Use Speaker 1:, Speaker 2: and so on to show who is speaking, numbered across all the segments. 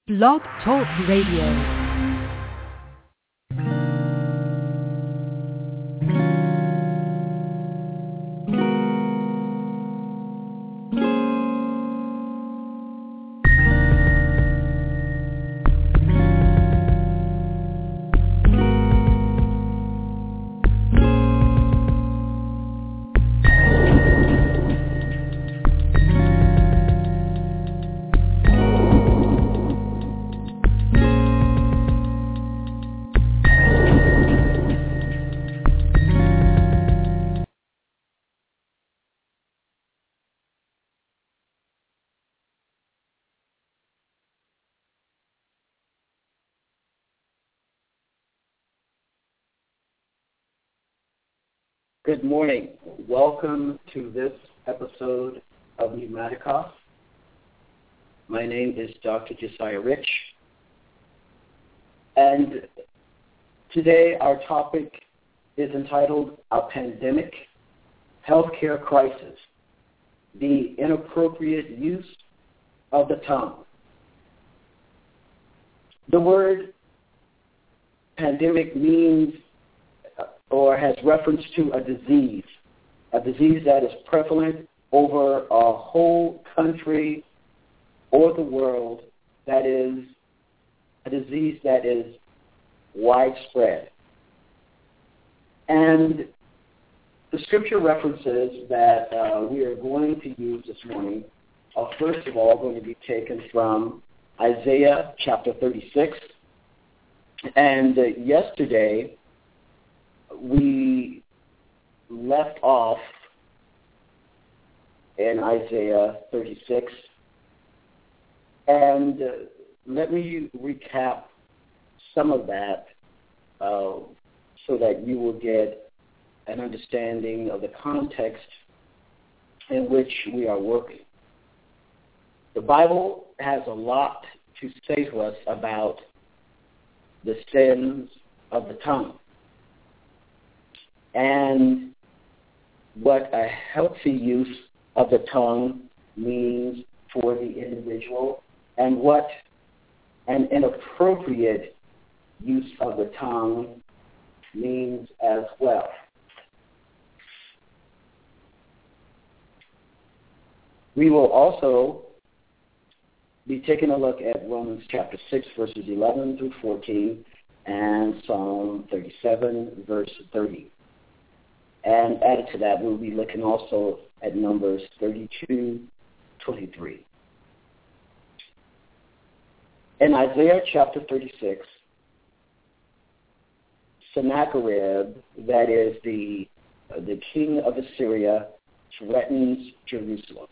Speaker 1: Blog Talk Radio.
Speaker 2: Good morning. Welcome to this episode of Pneumaticos. My name is Dr. Josiah Rich. And today our topic is entitled A Pandemic Healthcare Crisis, the Inappropriate Use of the Tongue. The word pandemic means or has reference to a disease that is prevalent over a whole country or the world, that is a disease that is widespread. And the scripture references that we are going to use this morning are first of all going to be taken from Isaiah chapter 36. And yesterday, we left off in Isaiah 36, and let me recap some of that so that you will get an understanding of the context in which we are working. The Bible has a lot to say to us about the sins of the tongue, and what a healthy use of the tongue means for the individual, and what an inappropriate use of the tongue means as well. We will also be taking a look at Romans chapter 6, verses 11 through 14, and Psalm 37, verse 30. And added to that, we'll be looking also at Numbers 32:23. In Isaiah chapter 36, Sennacherib, that is the king of Assyria, threatens Jerusalem.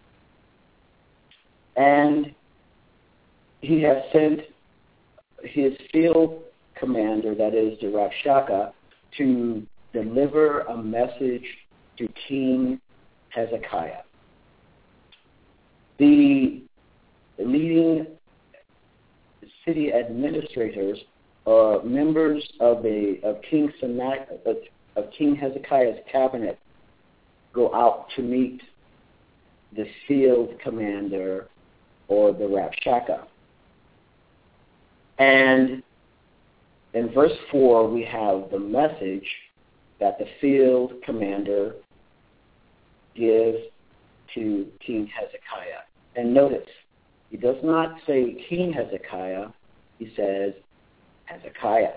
Speaker 2: And he has sent his field commander, that is the Rabshakeh, to deliver a message to King Hezekiah. The leading city administrators are members of King Hezekiah's cabinet, go out to meet the field commander or the Rabshakeh. And in verse 4, we have the message that the field commander gives to King Hezekiah. And notice, he does not say King Hezekiah, he says Hezekiah.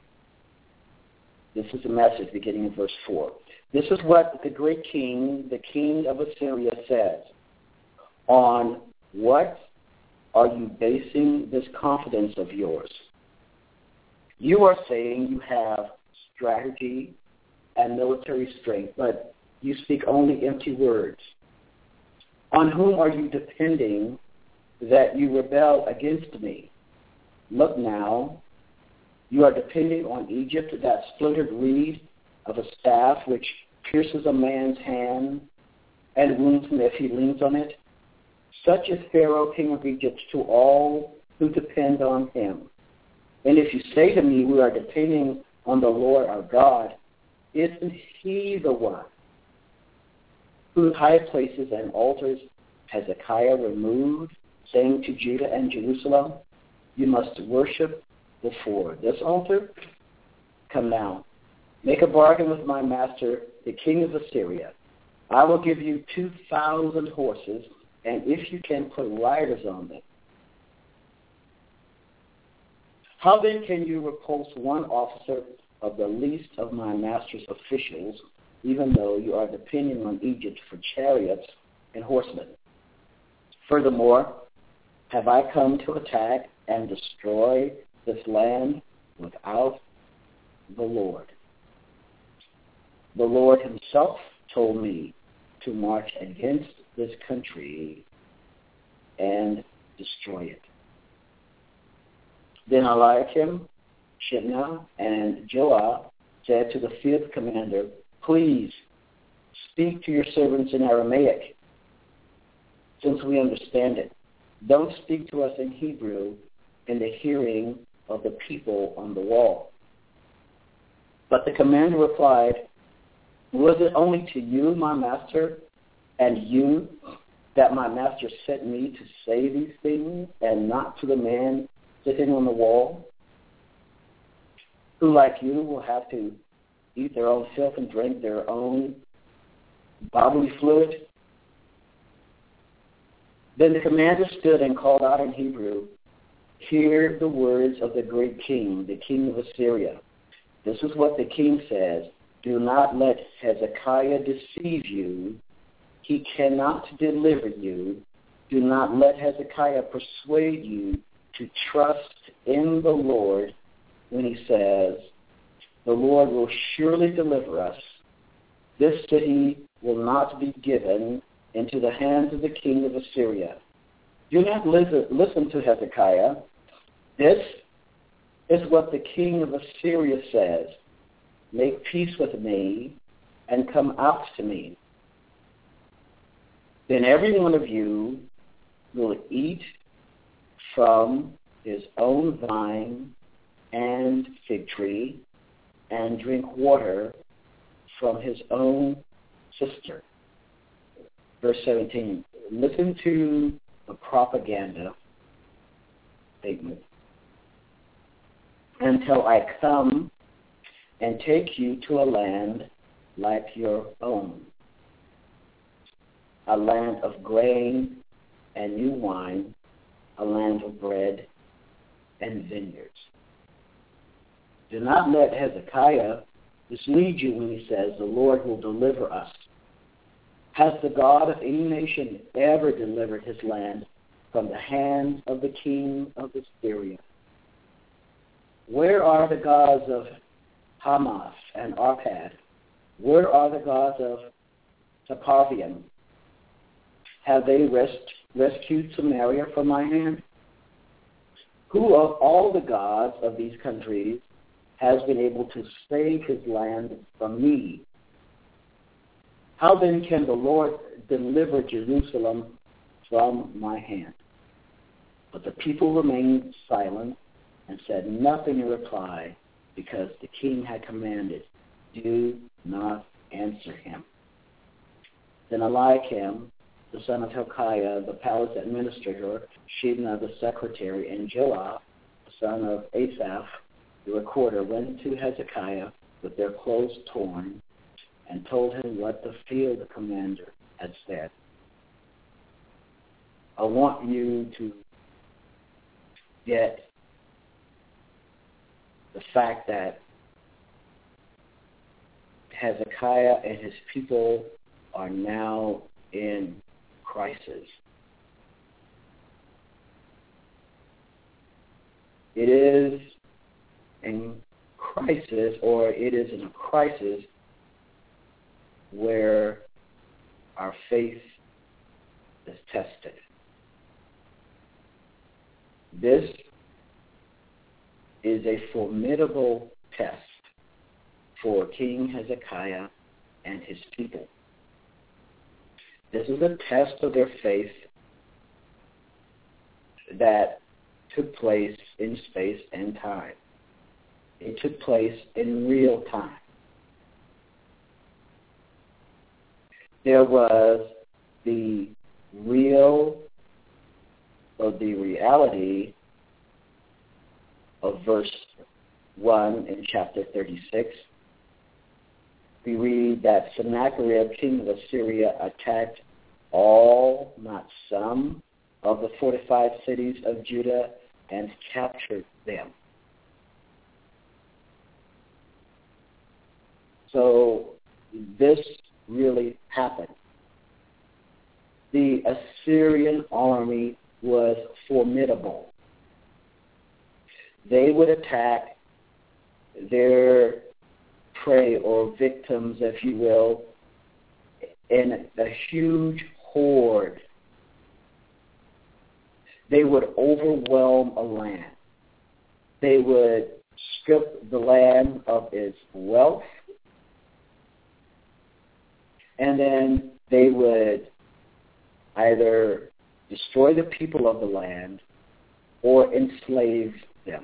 Speaker 2: This is the message beginning in verse 4. This is what the great king, the king of Assyria, says. On what are you basing this confidence of yours? You are saying you have strategy and military strength, but you speak only empty words. On whom are you depending that you rebel against me? Look now, you are depending on Egypt, that splintered reed of a staff which pierces a man's hand and wounds him if he leans on it. Such is Pharaoh, king of Egypt, to all who depend on him. And if you say to me, we are depending on the Lord our God, isn't he the one whose high places and altars Hezekiah removed, saying to Judah and Jerusalem, you must worship before this altar? Come now, make a bargain with my master, the king of Assyria. I will give you 2,000 horses, and if you can put riders on them. How then can you repulse one officer of the least of my master's officials, even though you are depending on Egypt for chariots and horsemen? Furthermore, have I come to attack and destroy this land without the Lord? The Lord himself told me to march against this country and destroy it. Then Eliakim, Shebna, and Joah said to the field commander, please speak to your servants in Aramaic, since we understand it. Don't speak to us in Hebrew in the hearing of the people on the wall. But the commander replied, was it only to you, my master, and you that my master sent me to say these things, and not to the man sitting on the wall, who like you will have to eat their own filth and drink their own bodily fluid? Then the commander stood and called out in Hebrew, hear the words of the great king, the king of Assyria. This is what the king says, do not let Hezekiah deceive you. He cannot deliver you. Do not let Hezekiah persuade you to trust in the Lord when he says, the Lord will surely deliver us. This city will not be given into the hands of the king of Assyria. Do not listen to Hezekiah. This is what the king of Assyria says. Make peace with me and come out to me. Then every one of you will eat from his own vine and fig tree and drink water from his own cistern. Verse 17, listen to the propaganda statement. Until I come and take you to a land like your own, a land of grain and new wine, a land of bread and vineyards. Do not let Hezekiah mislead you when he says, the Lord will deliver us. Has the God of any nation ever delivered his land from the hands of the king of Assyria? Where are the gods of Hamath and Arpad? Where are the gods of Sepharvaim? Have they rescued Samaria from my hand? Who of all the gods of these countries has been able to save his land from me? How then can the Lord deliver Jerusalem from my hand? But the people remained silent and said nothing in reply, because the king had commanded, do not answer him. Then Eliakim, the son of Hilkiah, the palace administrator, Shebna, the secretary, and Joah, the son of Asaph, the recorder, went to Hezekiah with their clothes torn and told him what the field commander had said. I want you to get the fact that Hezekiah and his people are now in crisis. It is in crisis, or it is in a crisis where our faith is tested. This is a formidable test for King Hezekiah and his people. This is a test of their faith that took place in space and time. It took place in real time. There was the reality of verse 1 in chapter 36, we read that Sennacherib, king of Assyria, attacked all, not some, of the fortified cities of Judah and captured them. So this really happened. The Assyrian army was formidable. They would attack their prey or victims, if you will, in a huge horde. They would overwhelm a land. They would strip the land of its wealth, and then they would either destroy the people of the land or enslave them.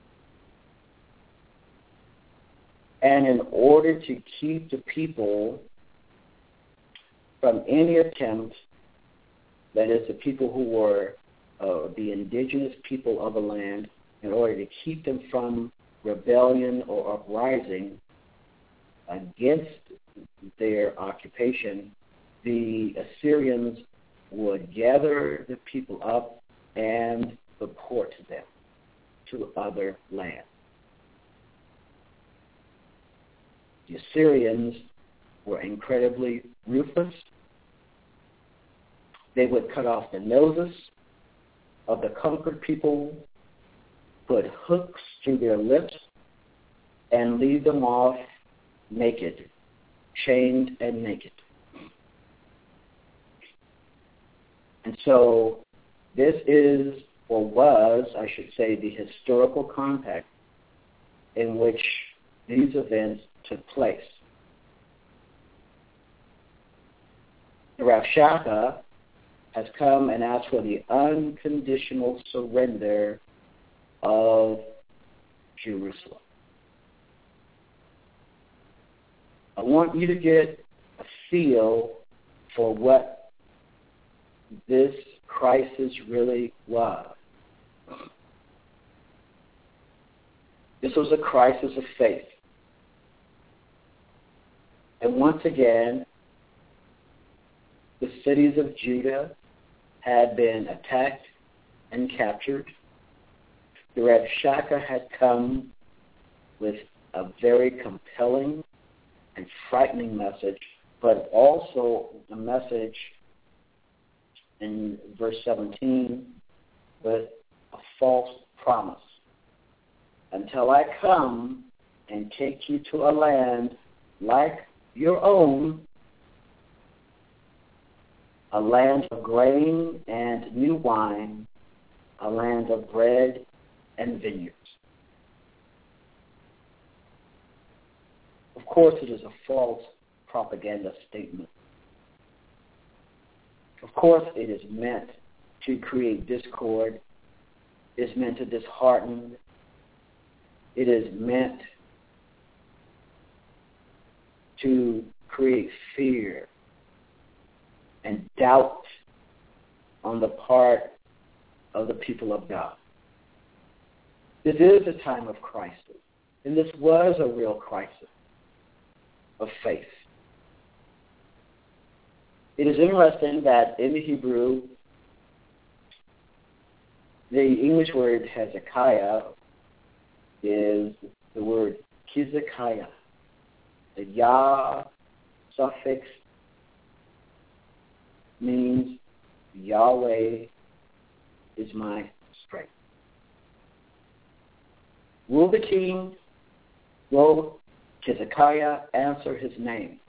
Speaker 2: And in order to keep the people from any attempt, that is, the people who were the indigenous people of the land, in order to keep them from rebellion or uprising against their occupation, the Assyrians would gather the people up and deport them to other lands. The Assyrians were incredibly ruthless. They would cut off the noses of the conquered people, put hooks through their lips, and leave them off naked, chained and naked. And so this is, or was, I should say, the historical context in which these events took place. The Rabshakeh has come and asked for the unconditional surrender of Jerusalem. I want you to get a feel for what this crisis really was. This was a crisis of faith. And once again, the cities of Judah had been attacked and captured. The Rabshakeh had come with a very compelling and frightening message, but also a message in verse 17 with a false promise. Until I come and take you to a land like your own, a land of grain and new wine, a land of bread and vineyards. Of course, it is a false propaganda statement. Of course, it is meant to create discord. It is meant to dishearten. It is meant to create fear and doubt on the part of the people of God. This is a time of crisis, and this was a real crisis of faith. It is interesting that in the Hebrew, the English word Hezekiah is the word Kizekiah. The Yah suffix means Yahweh is my strength. Will the king, will Hezekiah answer his name?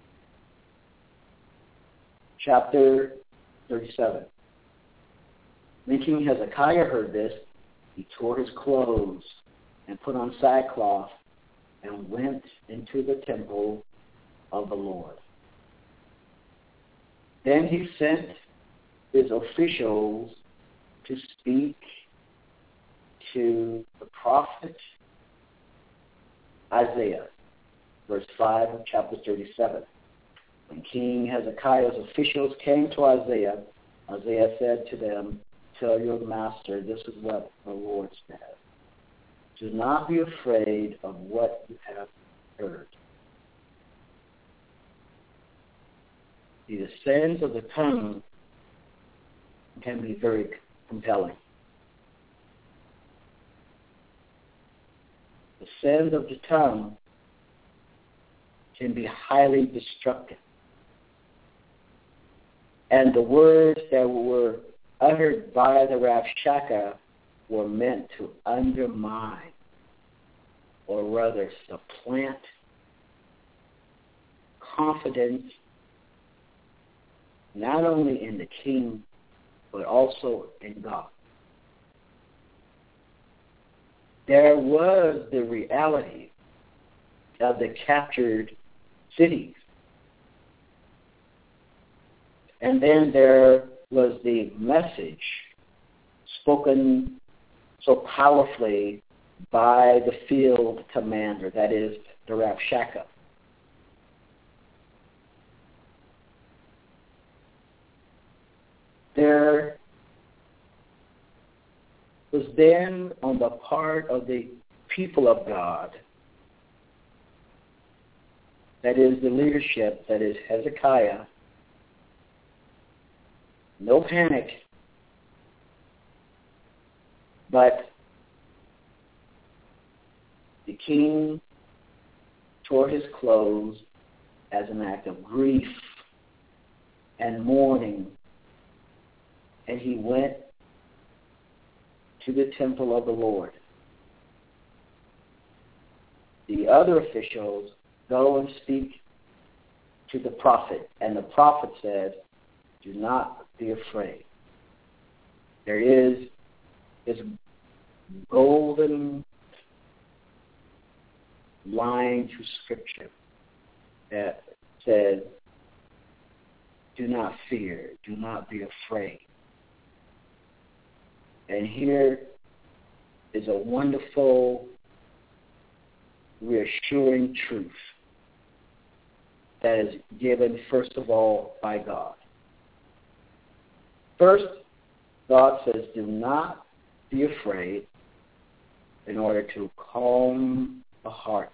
Speaker 2: Chapter 37. When King Hezekiah heard this, he tore his clothes and put on sackcloth and went into the temple of the Lord. Then he sent his officials to speak to the prophet Isaiah, verse 5 of chapter 37. When King Hezekiah's officials came to Isaiah, Isaiah said to them, "Tell your master, this is what the Lord says. Do not be afraid of what you have heard. See, the sins of the tongue can be very compelling. The sins of the tongue can be highly destructive. And the words that were uttered by the Rabshakeh were meant to undermine, or rather supplant, confidence not only in the king, but also in God. There was the reality of the captured cities. And then there was the message spoken so powerfully by the field commander, that is, the Rabshakeh. There was then, on the part of the people of God, that is the leadership, that is Hezekiah, no panic, but the king tore his clothes as an act of grief and mourning, and he went to the temple of the Lord. The other officials go and speak to the prophet, and the prophet said, do not be afraid. There is this golden line to Scripture that says, do not fear, do not be afraid. And here is a wonderful, reassuring truth that is given, first of all, by God. First, God says, do not be afraid, in order to calm the heart,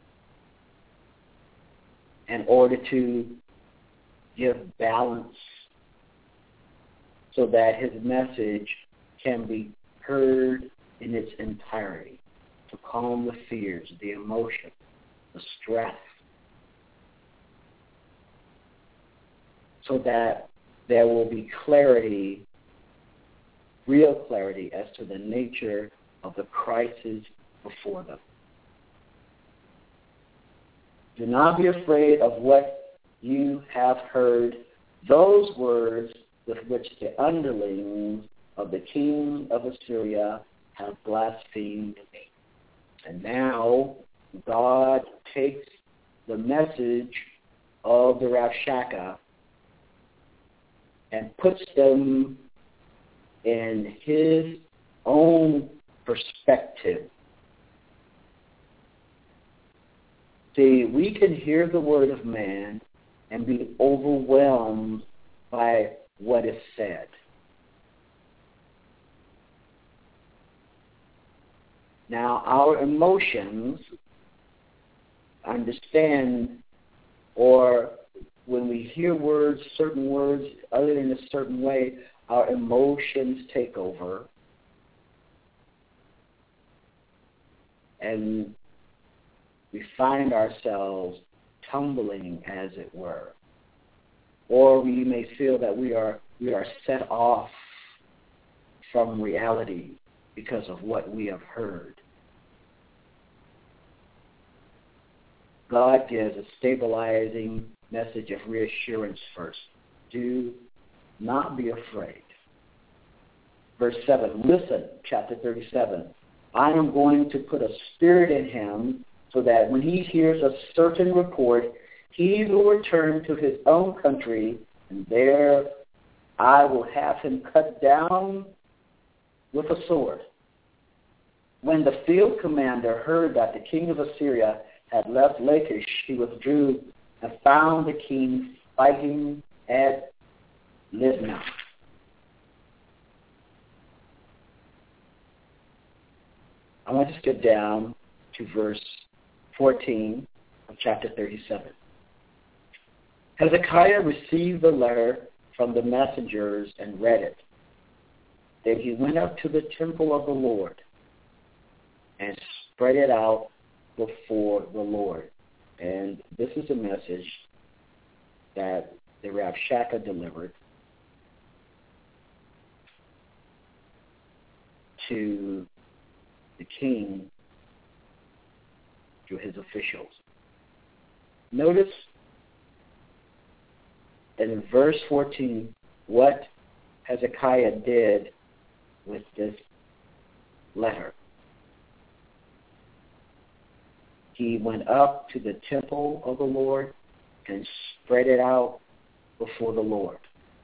Speaker 2: in order to give balance so that his message can be heard in its entirety, to calm the fears, the emotion, the stress, so that there will be clarity, real clarity, as to the nature of the crisis before them. Do not be afraid of what you have heard. Those words with which the underlings of the king of Assyria have blasphemed me. And now God takes the message of the Rabshakeh and puts them in his own perspective. See, we can hear the word of man and be overwhelmed by what is said. Now, our emotions understand, or when we hear words, certain words uttered in a certain way, our emotions take over. And we find ourselves tumbling, as it were. Or we may feel that we are set off from reality because of what we have heard. God gives a stabilizing message of reassurance first. Do not be afraid. Verse 7, listen, chapter 37. I am going to put a spirit in him so that when he hears a certain report, he will return to his own country, and there I will have him cut down with a sword. When the field commander heard that the king of Assyria had left Lachish, he withdrew and found the king fighting at Libnah. I want to skip down to verse 14 of chapter 37. Hezekiah received the letter from the messengers and read it. Then he went up to the temple of the Lord and spread it out before the Lord. And this is a message that the Rabshakeh delivered to the king through his officials. Notice that in verse 14, what Hezekiah did with this letter. He went up to the temple of the Lord and spread it out before the Lord.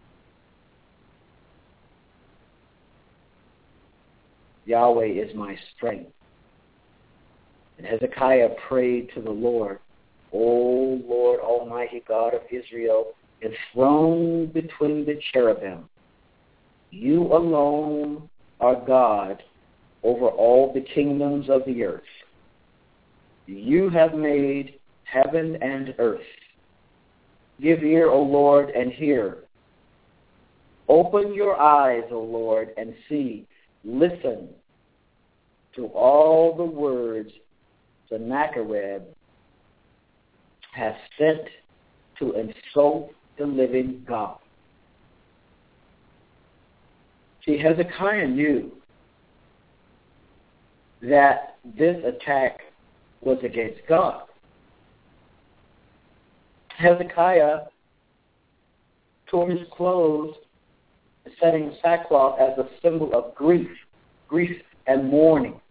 Speaker 2: Yahweh is my strength. And Hezekiah prayed to the Lord, O Lord, Almighty God of Israel, enthroned between the cherubim, you alone are God over all the kingdoms of the earth. You have made heaven and earth. Give ear, O Lord, and hear. Open your eyes, O Lord, and see. Listen to all the words Sennacherib has sent to insult the living God. See, Hezekiah knew that this attack was against God. Hezekiah tore his clothes, setting sackcloth as a symbol of grief and mourning.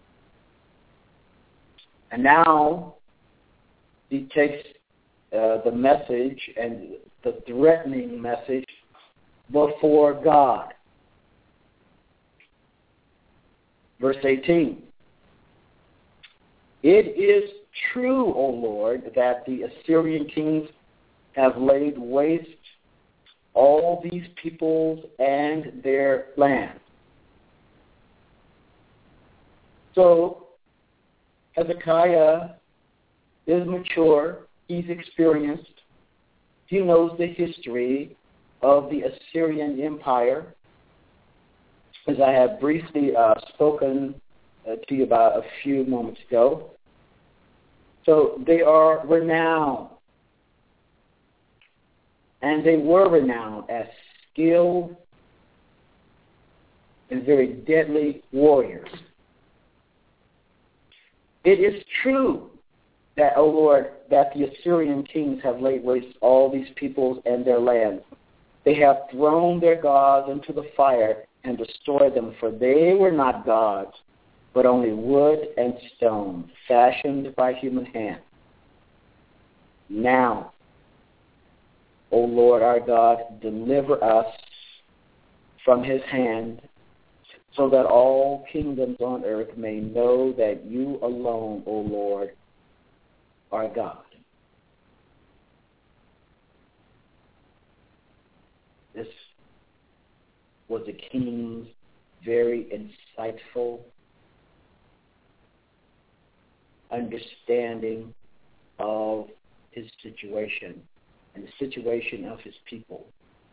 Speaker 2: And now he takes the message and the threatening message before God. Verse 18. It is true, O Lord, that the Assyrian kings have laid waste all these peoples and their land. So Hezekiah is mature. He's experienced. He knows the history of the Assyrian Empire, as I have briefly spoken to you about a few moments ago. So they are renowned. And they were renowned as skilled and very deadly warriors. It is true that, O Lord, that the Assyrian kings have laid waste all these peoples and their lands. They have thrown their gods into the fire and destroyed them, for they were not gods, but only wood and stone, fashioned by human hand. Now, O Lord our God, deliver us from his hand, so that all kingdoms on earth may know that you alone, O Lord, are God. This was the king's very insightful understanding of his situation and the situation of his people.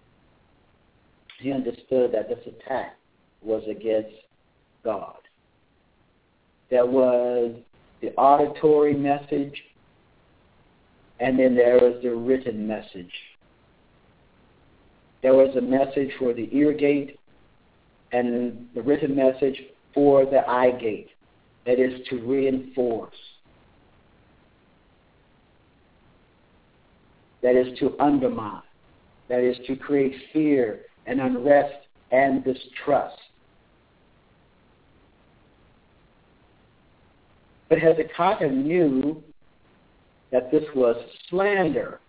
Speaker 2: He understood that this attack was against God. There was the auditory message, and then there was the written message. There was a message for the ear gate and the written message for the eye gate. That is to reinforce. That is to undermine. That is to create fear and unrest and distrust. But Hezekiah knew that this was slander.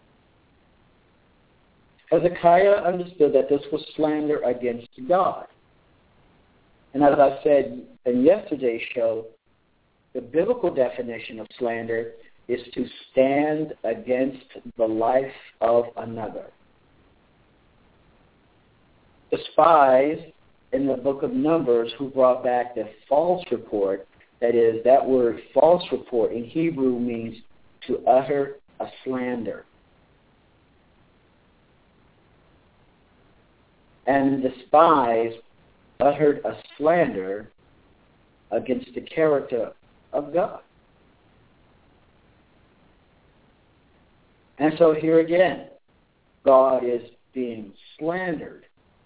Speaker 2: Hezekiah understood that this was slander against God. And as I said in yesterday's show, the biblical definition of slander is to stand against the life of another. The spies in the book of Numbers who brought back the false report That is, that word false report in Hebrew means to utter a slander. And the spies uttered a slander against the character of God. And so here again, God is being slandered.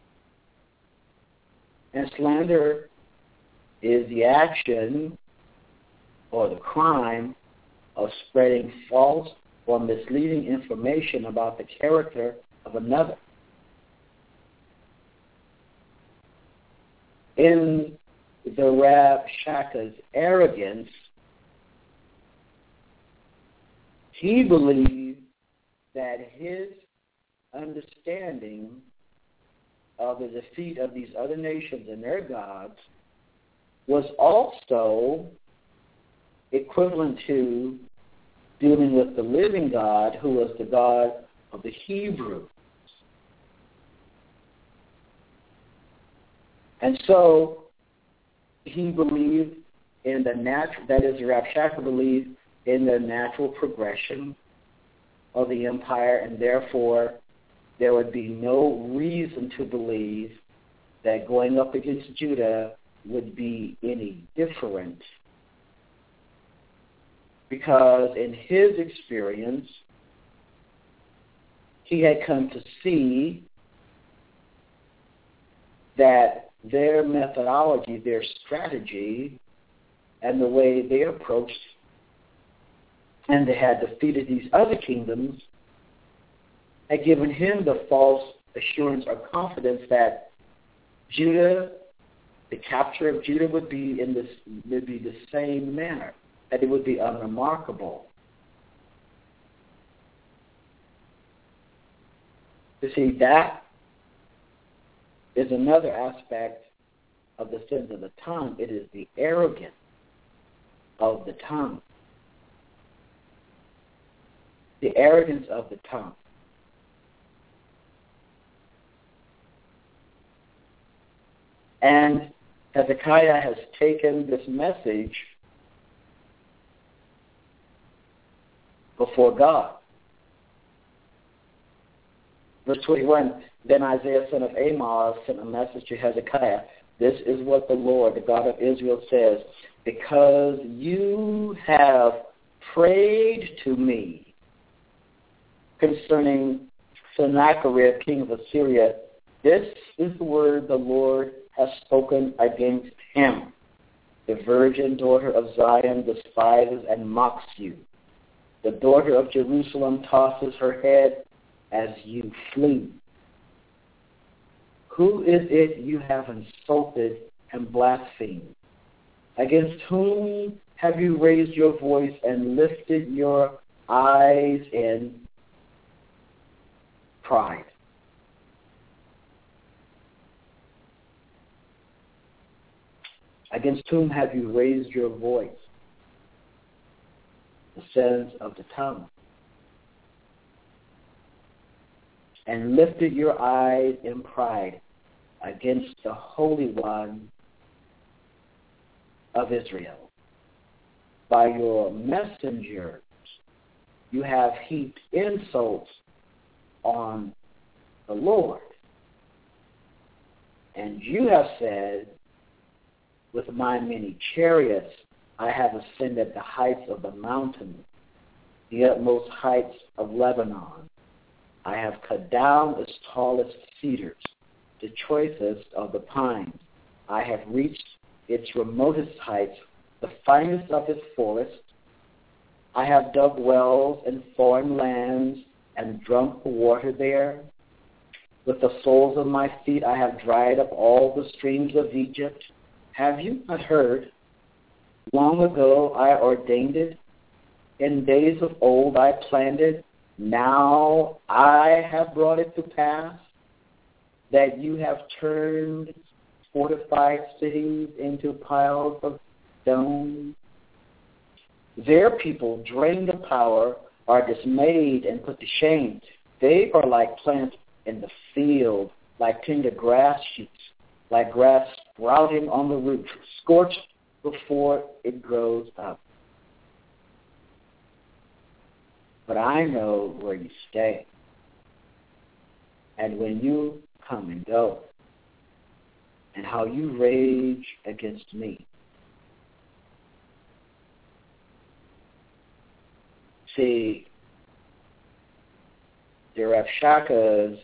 Speaker 2: And slander is the action or the crime of spreading false or misleading information about the character of another. In the Rabshakeh's arrogance, he believed that his understanding of the defeat of these other nations and their gods was also equivalent to dealing with the living God, who was the God of the Hebrews. And so he believed in the natural, that is, Rabshakeh believed in the natural progression of the empire, and therefore there would be no reason to believe that going up against Judah would be any different. Because in his experience, he had come to see that their methodology, their strategy, and the way they approached and they had defeated these other kingdoms had given him the false assurance or confidence that Judah, the capture of Judah would be the same manner, that it would be unremarkable. You see, that is another aspect of the sins of the tongue. It is the arrogance of the tongue. The arrogance of the tongue. And Hezekiah has taken this message before God. Verse 21, then Isaiah son of Amoz sent a message to Hezekiah. This is what the Lord, the God of Israel, says, because you have prayed to me concerning Sennacherib, king of Assyria, this is the word the Lord has spoken against him. The virgin daughter of Zion despises and mocks you. The daughter of Jerusalem tosses her head as you flee. Who is it you have insulted and blasphemed? Against whom have you raised your voice and lifted your eyes in pride? Against whom have you raised your voice? The sins of the tongue. And lifted your eyes in pride against the Holy One of Israel. By your messengers you have heaped insults on the Lord. And you have said, with my many chariots I have ascended the heights of the mountains, the utmost heights of Lebanon. I have cut down its tallest cedars, the choicest of the pines. I have reached its remotest heights, the finest of its forests. I have dug wells in foreign lands and drunk the water there. With the soles of my feet I have dried up all the streams of Egypt. Have you not heard? Long ago I ordained it. In days of old I planned it. Now I have brought it to pass that you have turned fortified cities into piles of stone. Their people, drained of power, are dismayed and put to shame. They are like plants in the field, like tender grass shoots, like grass sprouting on the roots, scorched before it grows up. But I know where you stay. And when you come and go, and how you rage against me. See, the Rav Shaka's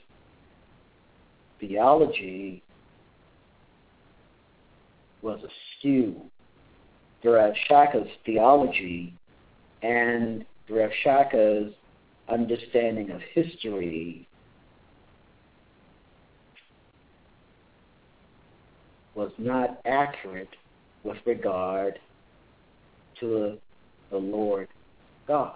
Speaker 2: theology was askew. The Rav Shaka's theology and the Rav Shaka's understanding of history was not accurate with regard to the Lord God.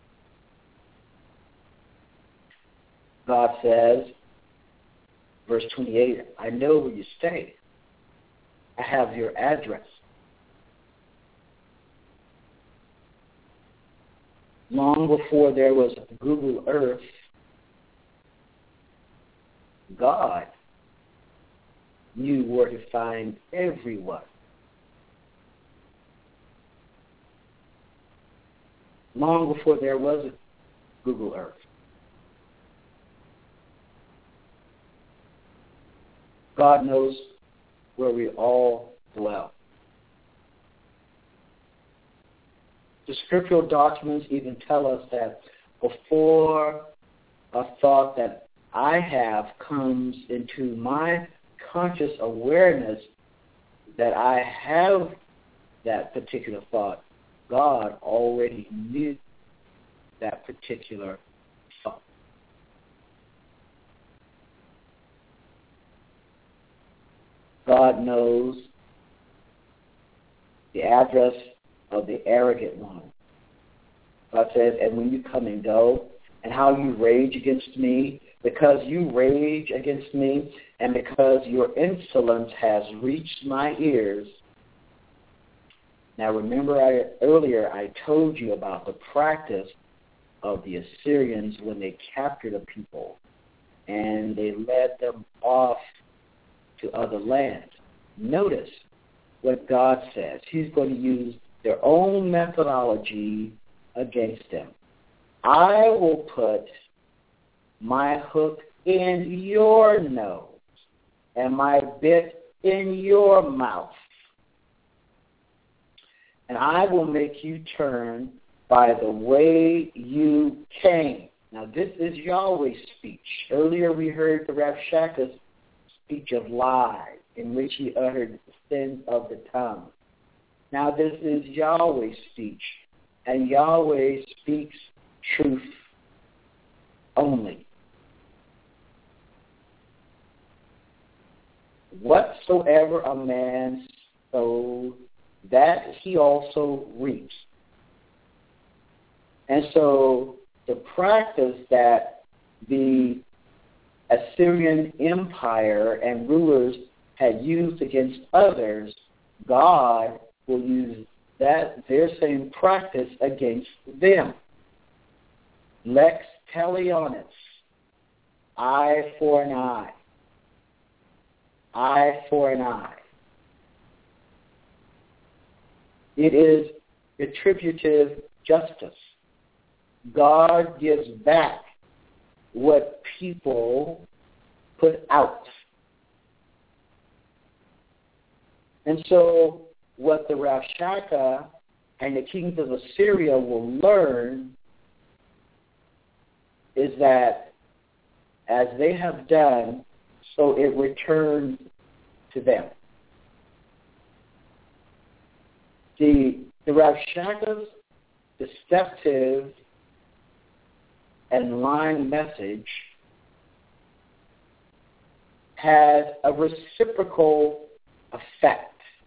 Speaker 2: God says, verse 28, I know where you stay. I have your address. Long before there was Google Earth, God knew where to find everyone. Long before there was Google Earth. God knows where we all dwell. The scriptural documents even tell us that before a thought that I have comes into my conscious awareness that I have that particular thought, God already knew that particular thought. God knows the address of the arrogant one. God says, and when you come and go, and how you rage against me, because you rage against me, and because your insolence has reached my ears. Now remember earlier I told you about the practice of the Assyrians when they captured a people, and they led them off to other lands. Notice what God says. He's going to use their own methodology against them. I will put my hook in your nose and my bit in your mouth. And I will make you turn by the way you came. Now this is Yahweh's speech. Earlier we heard the Rav Shaka's speech of lies in which he uttered the sins of the tongue. Now this is Yahweh's speech. And Yahweh speaks truth only. Whatsoever a man sows, that he also reaps. And so the practice that the Assyrian Empire and rulers had used against others, God will use their same practice against them. Lex talionis, eye for an eye. Eye for an eye. It is retributive justice. God gives back what people put out. And so what the Rav Shaka and the kings of Assyria will learn is that as they have done, so it returns to them. The Rav Shaka's deceptive and lying message has a reciprocal effect.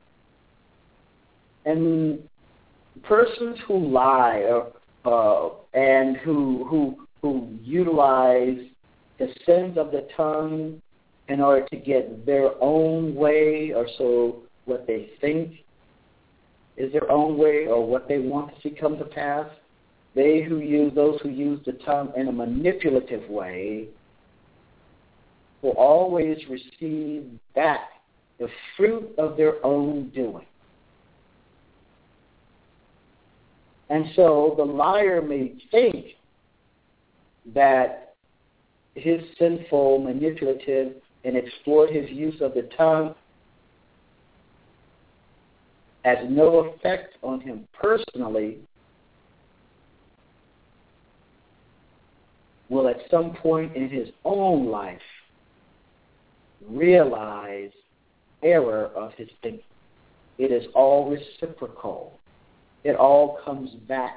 Speaker 2: And persons who lie and who utilize the sins of the tongue in order to get their own way, or so what they think is their own way, or what they want to see come to pass, those who use the tongue in a manipulative way will always receive back the fruit of their own doing. And so the liar may think that his sinful, manipulative, and exploitive use of the tongue has no effect on him personally, will at some point in his own life realize error of his thinking. It is all reciprocal. It all comes back.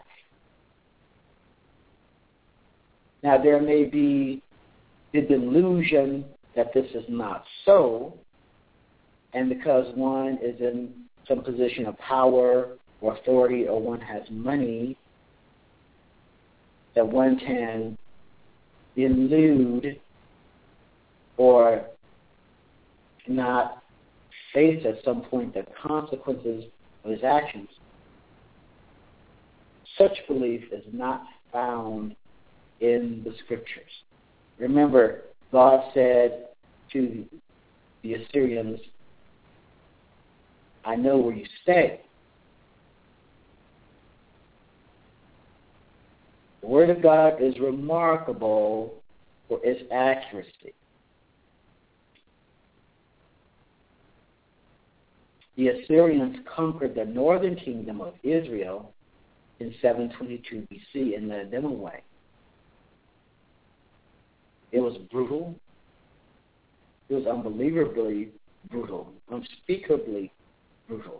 Speaker 2: Now, there may be the delusion that this is not so, and because one is in some position of power or authority, or one has money, that one can elude or not face at some point the consequences of his actions. Such belief is not found in the Scriptures. Remember, God said to the Assyrians, I know where you stay. The Word of God is remarkable for its accuracy. The Assyrians conquered the northern kingdom of Israel in 722 BC and led them away. It was brutal. It was unbelievably brutal, unspeakably brutal.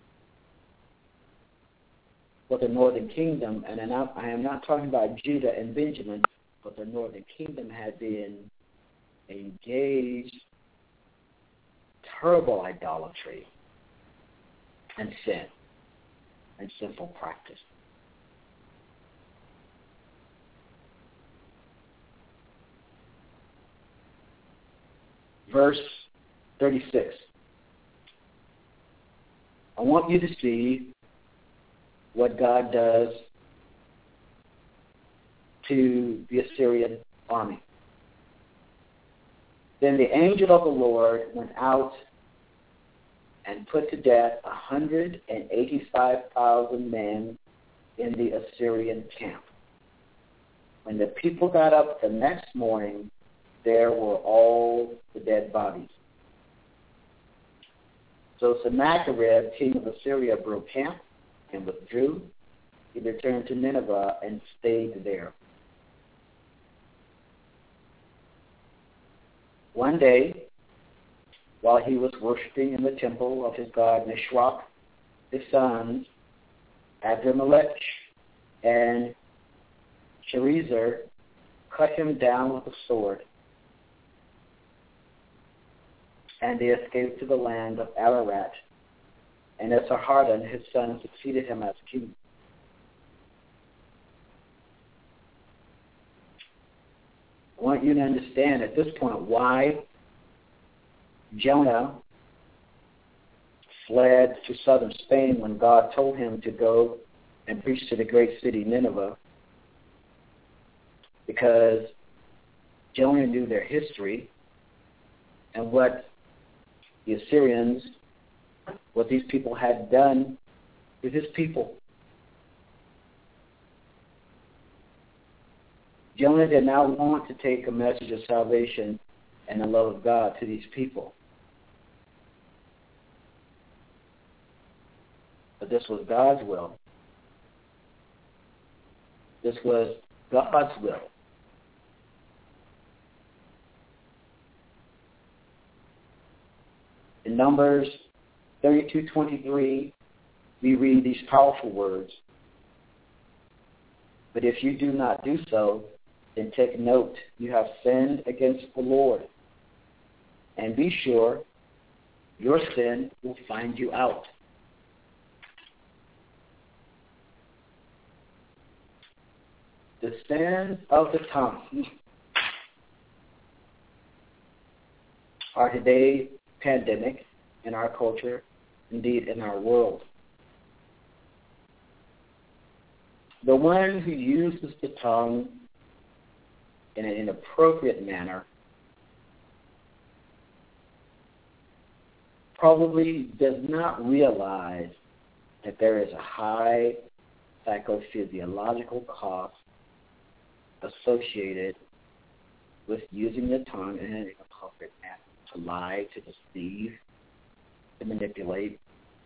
Speaker 2: But the northern kingdom, and I am not talking about Judah and Benjamin, but the northern kingdom had been engaged in terrible idolatry and sin and sinful practice. Verse 36. I want you to see what God does to the Assyrian army. Then the angel of the Lord went out and put to death 185,000 men in the Assyrian camp. When the people got up the next morning, there were all the dead bodies. So Sennacherib, king of Assyria, broke camp and withdrew. He returned to Nineveh and stayed there. One day, while he was worshiping in the temple of his god Nisroch, his sons, Adrammelech and Sharezer, cut him down with a sword, and they escaped to the land of Ararat, and Esarhaddon, his son, succeeded him as king. I want you to understand at this point why Jonah fled to southern Spain when God told him to go and preach to the great city Nineveh, because Jonah knew their history and what the Assyrians, what these people had done to his people. Jonah did not want to take a message of salvation and the love of God to these people. But this was God's will. This was God's will. In Numbers 32:23, we read these powerful words. But if you do not do so, then take note, you have sinned against the Lord. And be sure, your sin will find you out. The sins of the tongue are today pandemic in our culture, indeed in our world. The one who uses the tongue in an inappropriate manner probably does not realize that there is a high psychophysiological costs associated with using the tongue in an inappropriate manner, to lie, to deceive, to manipulate.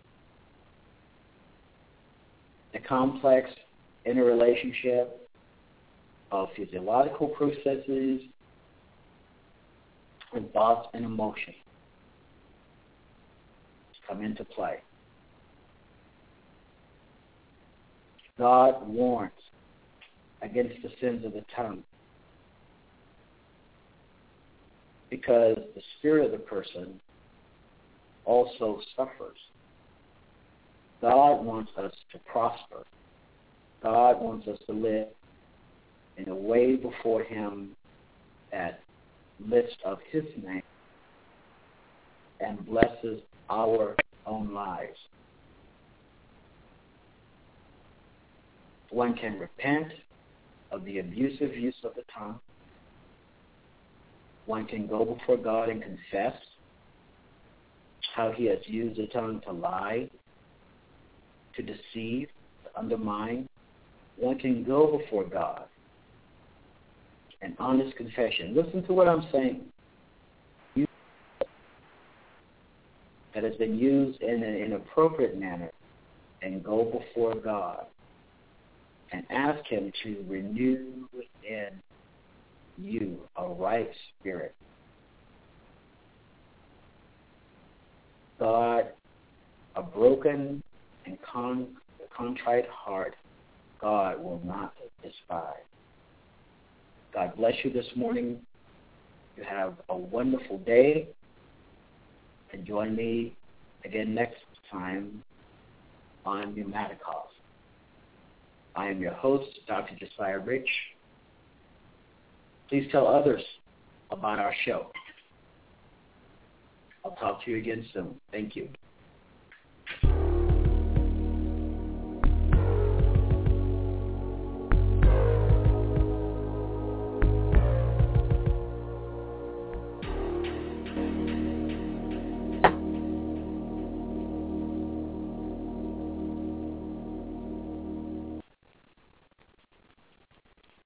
Speaker 2: The complex interrelationship of physiological processes and thoughts and emotions come into play. God warns against the sins of the tongue because the spirit of the person also suffers. God wants us to prosper. God wants us to live in a way before Him that lifts up His name and blesses our own lives. One can repent of the abusive use of the tongue. One can go before God and confess how he has used the tongue to lie, to deceive, to undermine. One can go before God. An honest confession. Listen to what I'm saying. That has been used in an inappropriate manner, and go before God and ask Him to renew within you a right spirit. God, a broken and contrite heart, God will not despise. God bless you this morning. You have a wonderful day. And join me again next time on Pneumaticos. I am your host, Dr. Josiah Rich. Please tell others about our show. I'll talk to you again soon. Thank you.